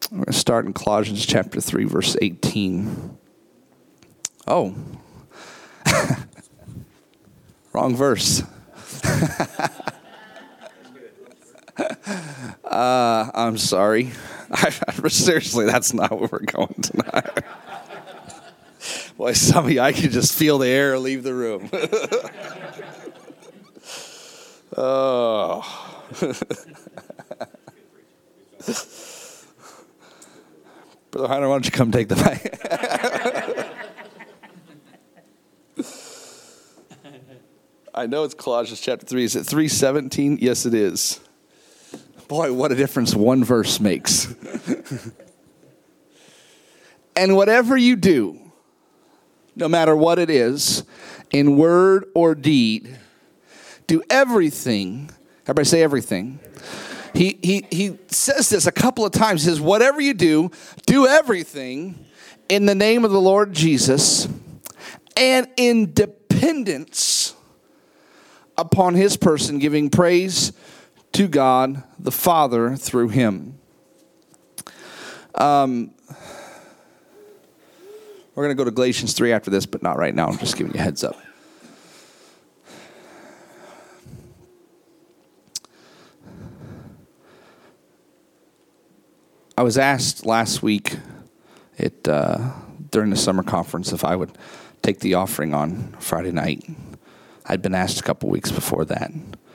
We're going to start in Colossians chapter 3, verse 18. Oh. Wrong verse. I'm sorry. Seriously, that's not where we're going tonight. Boy, some of you, I can just feel the air leave the room. Oh. Brother Hunter, why don't you come take the mic? I know it's Colossians chapter 3. Is it 3:17? Yes, it is. Boy, what a difference one verse makes. And whatever you do, no matter what it is, in word or deed, do everything. Everybody say everything. He says this a couple of times. He says, whatever you do, do everything in the name of the Lord Jesus and in dependence upon his person, giving praise to God the Father through him. We're going to go to Galatians 3 after this, but not right now. I'm just giving you a heads up. I was asked last week during the summer conference if I would take the offering on Friday night. I'd been asked a couple weeks before that.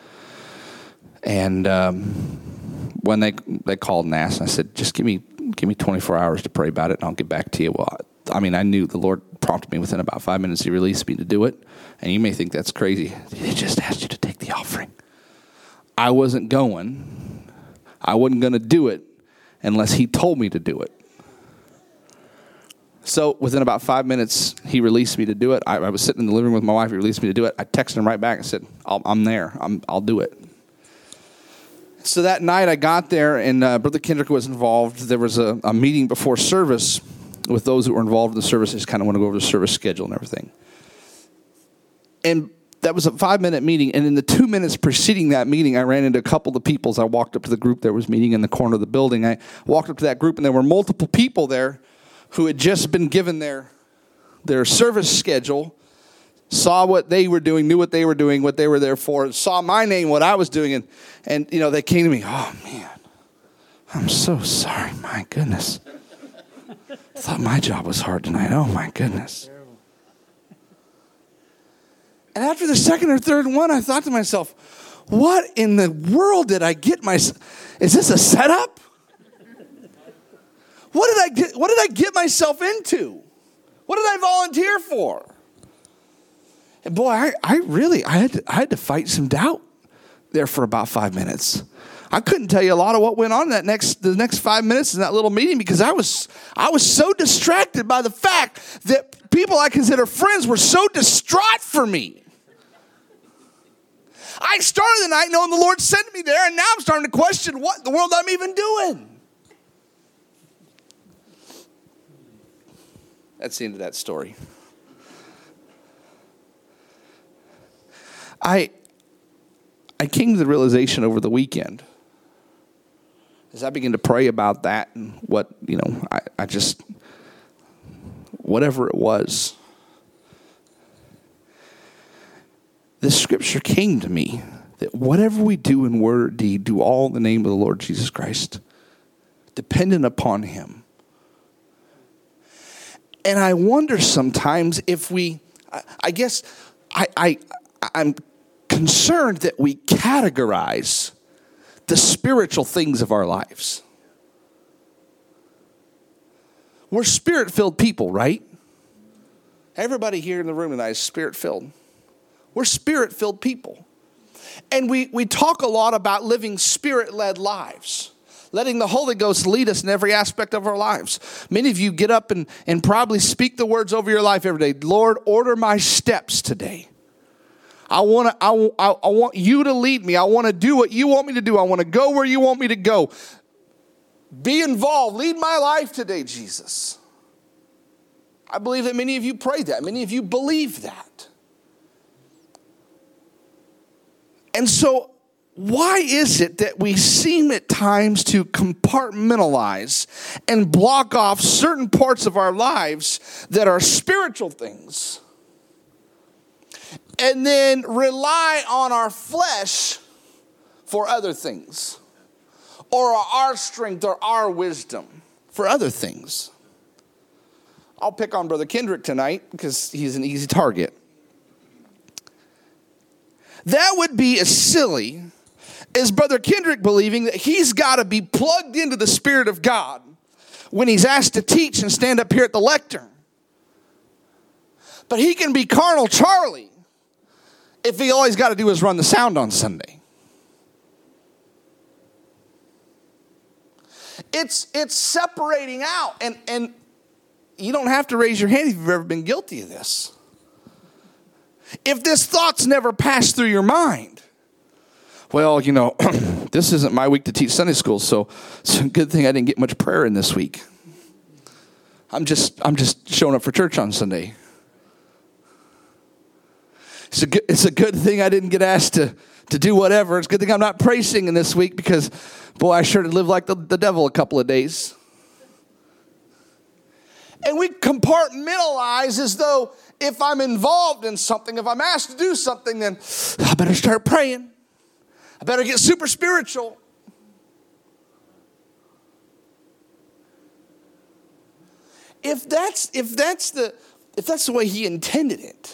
And when they called and asked, I said, just give me 24 hours to pray about it, and I'll get back to you. Well, I mean, I knew the Lord prompted me within about 5 minutes. He released me to do it. And you may think that's crazy. He just asked you to take the offering. I wasn't going. I wasn't going to do it unless he told me to do it. So within about 5 minutes, he released me to do it. I was sitting in the living room with my wife. He released me to do it. I texted him right back and said, I'm there. I'll do it. So that night I got there, and Brother Kendrick was involved. There was a meeting before service with those who were involved in the service. I just kind of want to go over the service schedule and everything. And that was a 5-minute meeting, and in the 2 minutes preceding that meeting, I ran into a couple of the people as I walked up to the group that was meeting in the corner of the building. I walked up to that group, and there were multiple people there who had just been given their service schedule, saw what they were doing, knew what they were doing, what they were there for, saw my name, what I was doing, and they came to me, oh, man, I'm so sorry, my goodness. I thought my job was hard tonight. Oh, my goodness. And after the second or third one, I thought to myself, what in the world did I get myself? Is this a setup? What did I get myself into? What did I volunteer for? And boy, I had to fight some doubt there for about 5 minutes. I couldn't tell you a lot of what went on the next 5 minutes in that little meeting because I was so distracted by the fact that people I consider friends were so distraught for me. I started the night knowing the Lord sent me there, and now I'm starting to question what in the world I'm even doing. That's the end of that story. I came to the realization over the weekend as I began to pray about that and what, I just, whatever it was, this scripture came to me that whatever we do in word or deed, do all in the name of the Lord Jesus Christ, dependent upon him. And I wonder sometimes if I'm concerned that we categorize the spiritual things of our lives. We're spirit-filled people, right? Everybody here in the room tonight is spirit-filled. We're spirit-filled people. And we talk a lot about living spirit-led lives, letting the Holy Ghost lead us in every aspect of our lives. Many of you get up and probably speak the words over your life every day. Lord, order my steps today. I want you to lead me. I want to do what you want me to do. I want to go where you want me to go. Be involved. Lead my life today, Jesus. I believe that many of you pray that. Many of you believe that. And so why is it that we seem at times to compartmentalize and block off certain parts of our lives that are spiritual things, and then rely on our flesh for other things, or our strength or our wisdom for other things? I'll pick on Brother Kendrick tonight because he's an easy target. That would be as silly as Brother Kendrick believing that he's got to be plugged into the Spirit of God when he's asked to teach and stand up here at the lectern. But he can be carnal Charlie if he always got to do is run the sound on Sunday. It's separating out, and you don't have to raise your hand if you've ever been guilty of this. If this thought's never passed through your mind, well, this isn't my week to teach Sunday school, so it's a good thing I didn't get much prayer in this week. I'm just showing up for church on Sunday. It's a good thing I didn't get asked to do whatever. It's a good thing I'm not praise singing this week because, boy, I sure did live like the devil a couple of days. And we compartmentalize as though if I'm involved in something, if I'm asked to do something, then I better start praying. I better get super spiritual. If that's the way he intended it,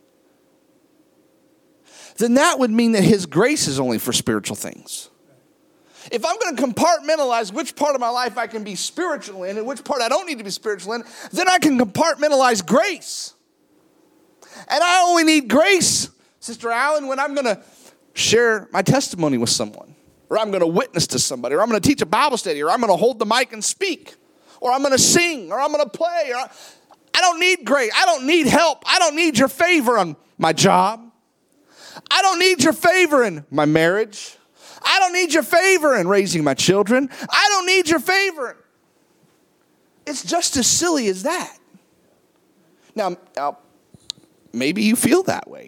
then that would mean that his grace is only for spiritual things. If I'm going to compartmentalize which part of my life I can be spiritual in and which part I don't need to be spiritual in, then I can compartmentalize grace. And I only need grace, Sister Allen, when I'm going to share my testimony with someone, or I'm going to witness to somebody, or I'm going to teach a Bible study, or I'm going to hold the mic and speak, or I'm going to sing, or I'm going to play. I don't need grace. I don't need help. I don't need your favor on my job. I don't need your favor in my marriage. I don't need your favor in raising my children. I don't need your favor. It's just as silly as that. Now maybe you feel that way.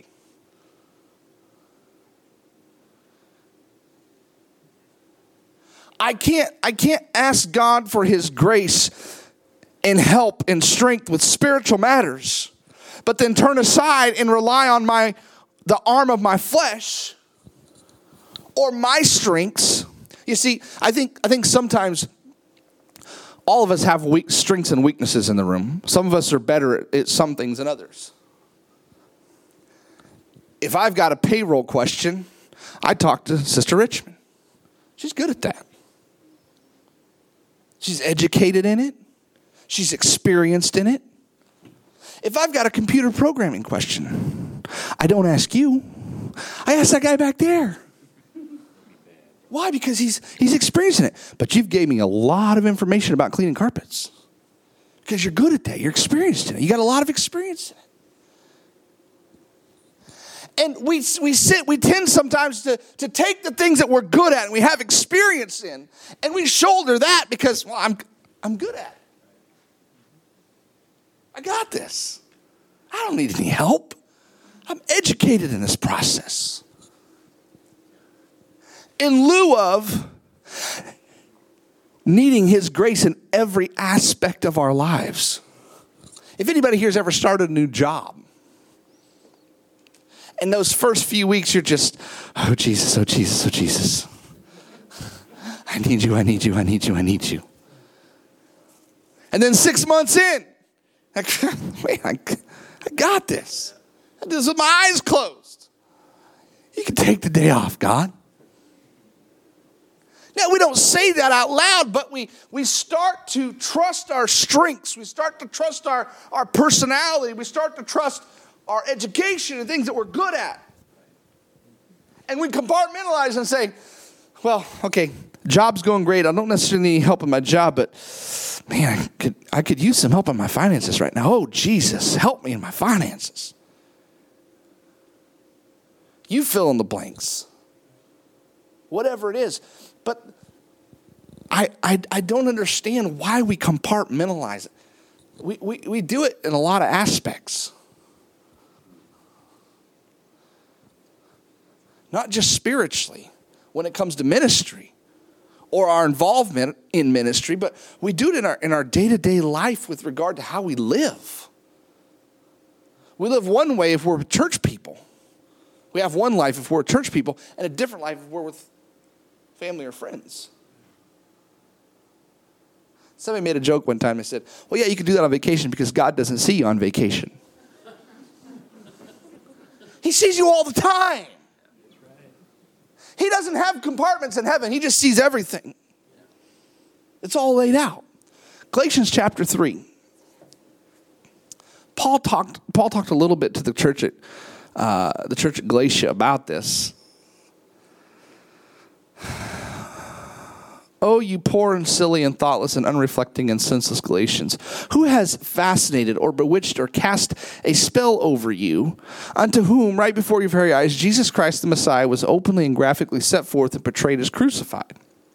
I can't ask God for his grace and help and strength with spiritual matters, but then turn aside and rely on the arm of my flesh or my strengths. You see, I think sometimes all of us have strengths and weaknesses in the room. Some of us are better at some things than others. If I've got a payroll question, I talk to Sister Richmond. She's good at that. She's educated in it. She's experienced in it. If I've got a computer programming question, I don't ask you. I ask that guy back there. Why? Because he's experienced in it. But you've gave me a lot of information about cleaning carpets. Because you're good at that. You're experienced in it. You got a lot of experience in it. And we tend sometimes to take the things that we're good at and we have experience in, and we shoulder that because, well, I'm good at it. I got this. I don't need any help. I'm educated in this process. In lieu of needing his grace in every aspect of our lives. If anybody here has ever started a new job, and those first few weeks you're just, oh Jesus, oh Jesus, oh Jesus. I need you, I need you, I need you, I need you. And then 6 months in, wait, I got this. I did this with my eyes closed. You can take the day off, God. Now, we don't say that out loud, but we start to trust our strengths. We start to trust our personality. We start to trust our education and things that we're good at. And we compartmentalize and say, well, okay, job's going great. I don't necessarily need help in my job, but man, I could use some help in my finances right now. Oh, Jesus, help me in my finances. You fill in the blanks. Whatever it is. But I don't understand why we compartmentalize it. We do it in a lot of aspects. Not just spiritually. when it comes to ministry or our involvement in ministry, but we do it in our day-to-day life with regard to how we live. We live one way if we're church people. We have one life if we're church people, and a different life if we're with family or friends. Somebody made a joke one time. They said, well, yeah, you can do that on vacation because God doesn't see you on vacation. He sees you all the time. He doesn't have compartments in heaven. He just sees everything. It's all laid out. Galatians chapter 3. Paul talked a little bit to the church at Galatia about this. Oh, you poor and silly and thoughtless and unreflecting and senseless Galatians, who has fascinated or bewitched or cast a spell over you, unto whom, right before your very eyes, Jesus Christ the Messiah was openly and graphically set forth and portrayed as crucified?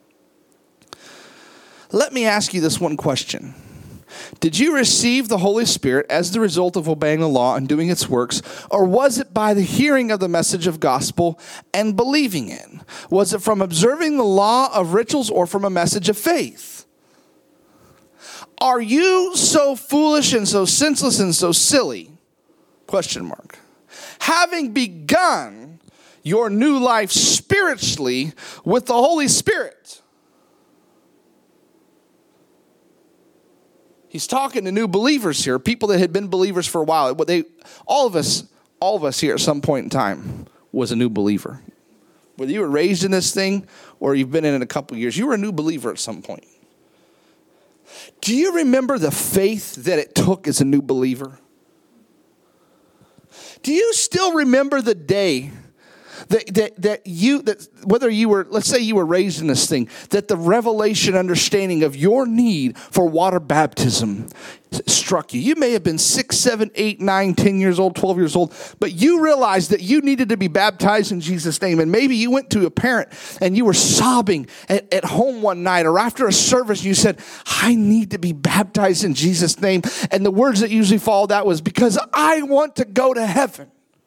Let me ask you this one question. Did you receive the Holy Spirit as the result of obeying the law and doing its works, or was it by the hearing of the message of gospel and believing it? Was it from observing the law of rituals or from a message of faith? Are you so foolish and so senseless and so silly? Question mark. Having begun your new life spiritually with the Holy Spirit. He's talking to new believers here, people that had been believers for a while. All of us here at some point in time was a new believer. Whether you were raised in this thing or you've been in it a couple years, you were a new believer at some point. Do you remember the faith that it took as a new believer? Do you still remember the day that whether you were, let's say you were raised in this thing, that the revelation understanding of your need for water baptism struck you? You may have been 6, 7, 8, 9, 10 years old, 12 years old, but you realized that you needed to be baptized in Jesus' name. And maybe you went to a parent and you were sobbing at home one night or after a service, and you said, I need to be baptized in Jesus' name. And the words that usually followed that was, because I want to go to heaven.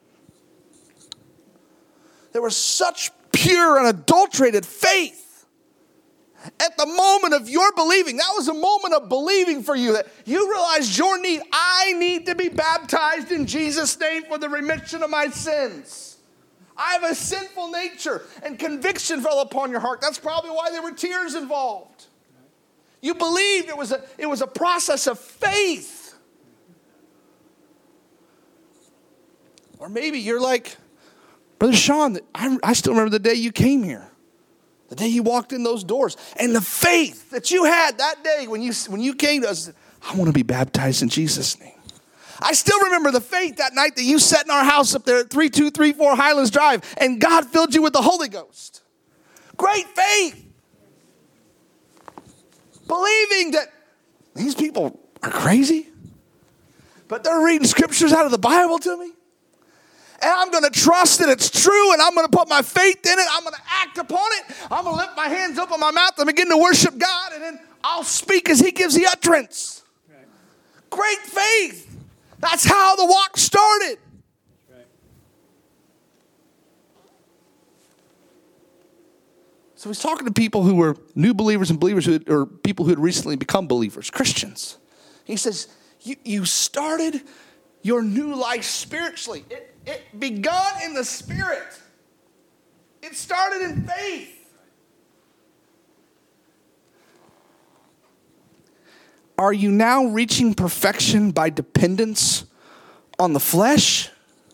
There was such pure and unadulterated faith at the moment of your believing. That was a moment of believing for you, that you realized your need. I need to be baptized in Jesus' name for the remission of my sins. I have a sinful nature, and conviction fell upon your heart. That's probably why there were tears involved. You believed. It was a process of faith. Or maybe you're like Brother Sean, I still remember the day you came here, the day you walked in those doors, and the faith that you had that day when you came to us. I want to be baptized in Jesus' name. I still remember the faith that night that you sat in our house up there at 3234 Highlands Drive, and God filled you with the Holy Ghost. Great faith. Believing that these people are crazy, but they're reading scriptures out of the Bible to me. And I'm going to trust that it's true, and I'm going to put my faith in it. I'm going to act upon it. I'm going to lift my hands up on my mouth and begin to worship God, and then I'll speak as He gives the utterance. Right. Great faith. That's how the walk started. Right. So he's talking to people who were new believers and believers or people who had recently become believers, Christians. He says, you started your new life spiritually. It begun in the Spirit. It started in faith. Are you now reaching perfection by dependence on the flesh?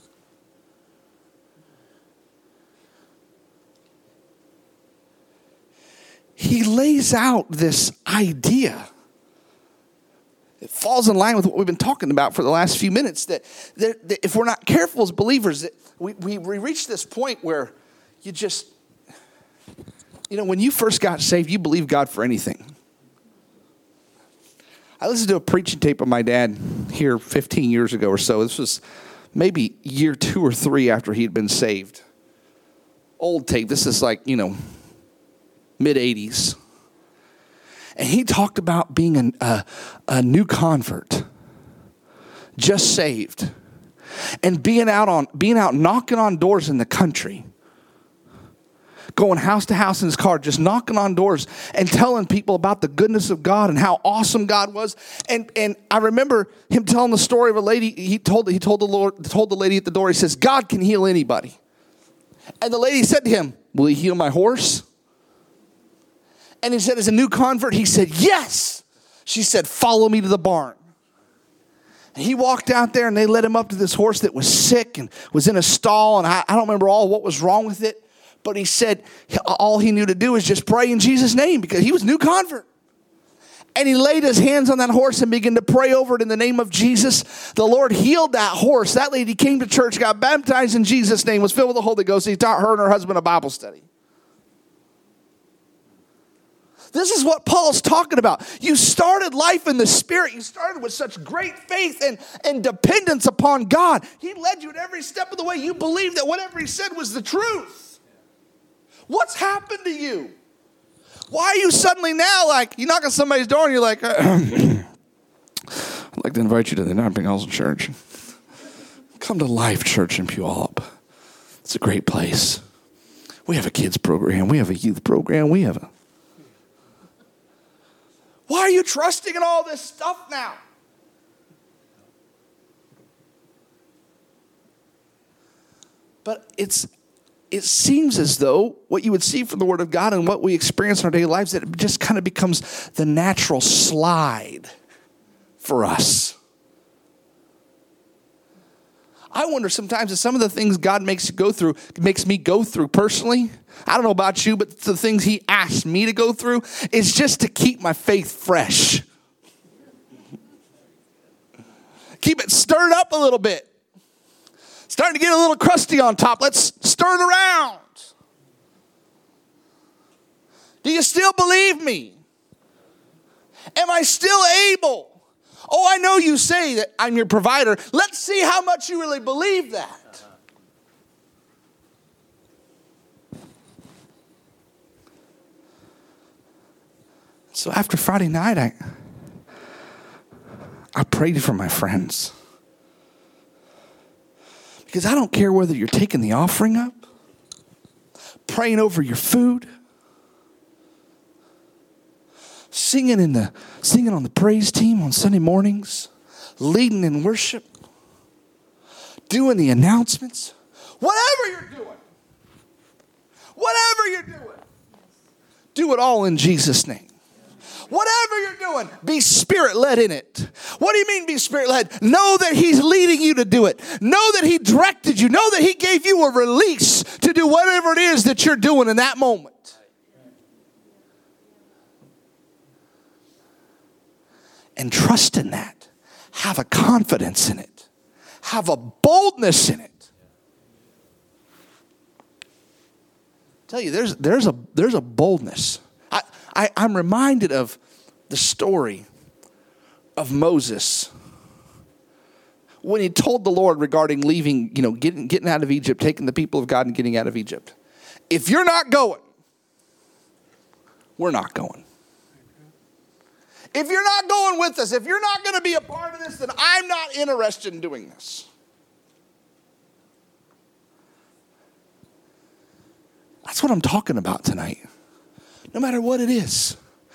He lays out this idea. It falls in line with what we've been talking about for the last few minutes, that if we're not careful as believers, that we reach this point where you just, when you first got saved, you believed God for anything. I listened to a preaching tape of my dad here 15 years ago or so. This was maybe year 2 or 3 after he'd been saved. Old tape. This is like, mid-80s. And he talked about being a new convert, just saved, and being out knocking on doors in the country, going house to house in his car, just knocking on doors and telling people about the goodness of God and how awesome God was. And I remember him telling the story of a lady. He told the lady at the door, he says, God can heal anybody. And the lady said to him, will he heal my horse? And he said, as a new convert, he said, yes. She said, follow me to the barn. And he walked out there and they led him up to this horse that was sick and was in a stall. And I don't remember all what was wrong with it. But he said all he knew to do was just pray in Jesus' name because he was a new convert. And he laid his hands on that horse and began to pray over it in the name of Jesus. The Lord healed that horse. That lady came to church, got baptized in Jesus' name, was filled with the Holy Ghost. He taught her and her husband a Bible study. This is what Paul's talking about. You started life in the Spirit. You started with such great faith and dependence upon God. He led you at every step of the way. You believed that whatever he said was the truth. What's happened to you? Why are you suddenly now like, you knock on somebody's door and you're like, I'd like to invite you to the Nothing Else Church. Come to Life Church in Puyallup. It's a great place. We have a kids program. We have a youth program. Why are you trusting in all this stuff now? But it seems as though what you would see from the Word of God and what we experience in our daily lives, that it just kind of becomes the natural slide for us. I wonder sometimes if some of the things God makes me go through personally, I don't know about you, but the things he asks me to go through is just to keep my faith fresh. Keep it stirred up a little bit. Starting to get a little crusty on top. Let's stir it around. Do you still believe me? Am I still able? Oh, I know you say that I'm your provider. Let's see how much you really believe that. So after Friday night, I prayed for my friends. Because I don't care whether you're taking the offering up, praying over your food, singing on the praise team on Sunday mornings, leading in worship, doing the announcements, whatever you're doing, do it all in Jesus' name. Whatever you're doing, be Spirit-led in it. What do you mean be Spirit-led? Know that he's leading you to do it. Know that he directed you. Know that he gave you a release to do whatever it is that you're doing in that moment. And trust in that. Have a confidence in it. Have a boldness in it. I tell you, there's a boldness. I'm reminded of the story of Moses when he told the Lord regarding leaving, getting out of Egypt, taking the people of God and getting out of Egypt. If you're not going, we're not going. If you're not going with us, if you're not going to be a part of this, then I'm not interested in doing this. That's what I'm talking about tonight. No matter what it is.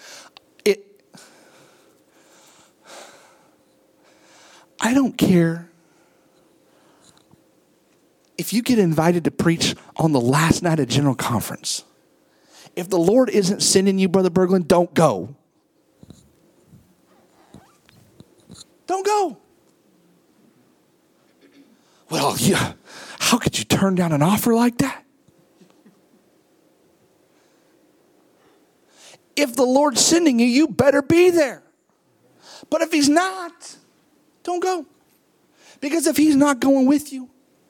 I don't care if you get invited to preach on the last night of General Conference. If the Lord isn't sending you, Brother Berglund, don't go. Don't go. Well, yeah, how could you turn down an offer like that? If the Lord's sending you, you better be there. But if he's not, don't go. Because if he's not going with you,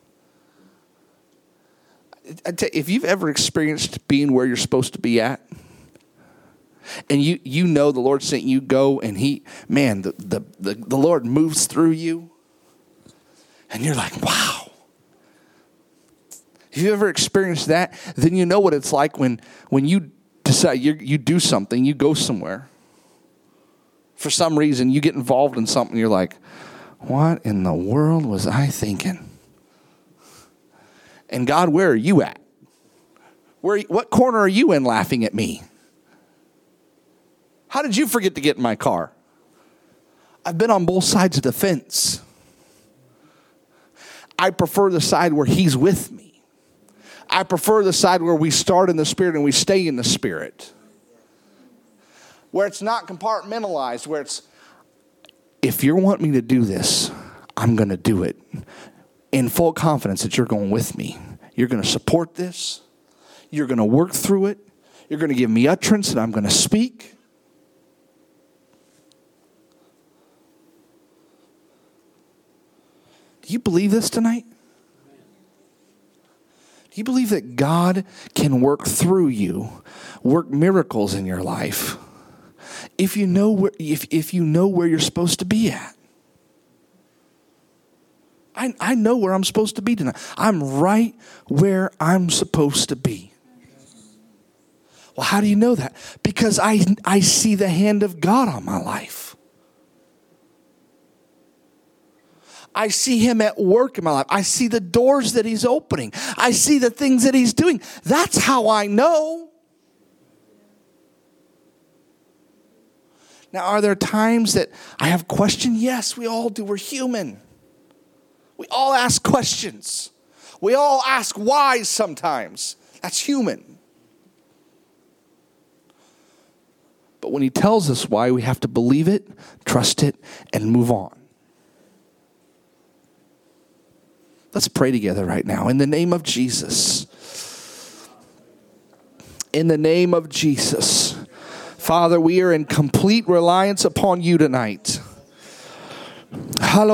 if you've ever experienced being where you're supposed to be at, and you know the Lord sent you, go, and the Lord moves through you, and you're like, wow. If you ever experienced that, then you know what it's like when you decide you do something, you go somewhere. For some reason, you get involved in something, you're like, what in the world was I thinking? And God, where are you at? What corner are you in laughing at me? How did you forget to get in my car? I've been on both sides of the fence. I prefer the side where he's with me. I prefer the side where we start in the Spirit and we stay in the Spirit. Where it's not compartmentalized, where it's, if you want me to do this, I'm going to do it. In full confidence that you're going with me. You're going to support this. You're going to work through it. You're going to give me utterance and I'm going to speak. Do you believe this tonight? Do you believe that God can work through you, work miracles in your life, if you know where you're supposed to be at? I know where I'm supposed to be tonight. I'm right where I'm supposed to be. Well, how do you know that? Because I see the hand of God on my life. I see him at work in my life. I see the doors that he's opening. I see the things that he's doing. That's how I know. Now, are there times that I have questions? Yes, we all do. We're human. We all ask questions. We all ask why sometimes. That's human. But when he tells us why, we have to believe it, trust it, and move on. Let's pray together right now. In the name of Jesus. In the name of Jesus. Father, we are in complete reliance upon you tonight. Let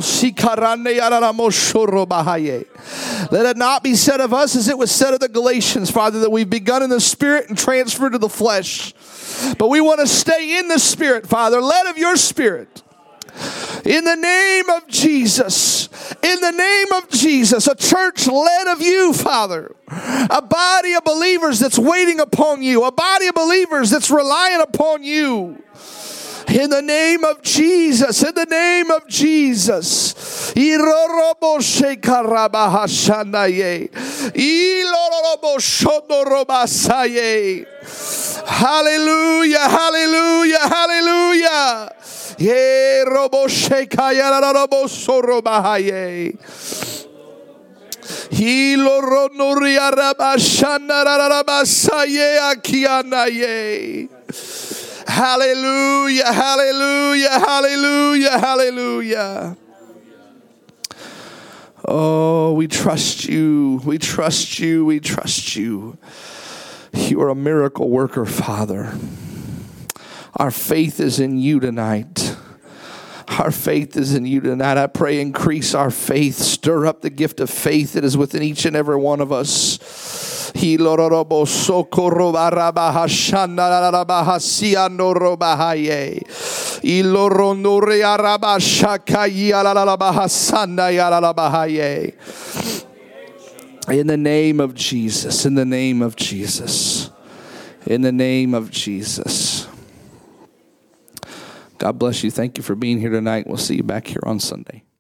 it not be said of us as it was said of the Galatians, Father, that we've begun in the Spirit and transferred to the flesh. But we want to stay in the Spirit, Father, led of your Spirit. In the name of Jesus, in the name of Jesus, a church led of you, Father, a body of believers that's waiting upon you, a body of believers that's relying upon you. In the name of Jesus, in the name of Jesus. Hallelujah, hallelujah, hallelujah. Ye robo shekaya robo sorobahaye. Hilo ronoria rabashana rabasaye akianaye. Hallelujah, hallelujah, hallelujah, hallelujah. Oh, we trust you. We trust you. We trust you. You are a miracle worker, Father. Our faith is in you tonight. Our faith is in you tonight. I pray increase our faith. Stir up the gift of faith that is within each and every one of us. In the name of Jesus. In the name of Jesus. In the name of Jesus. God bless you. Thank you for being here tonight. We'll see you back here on Sunday.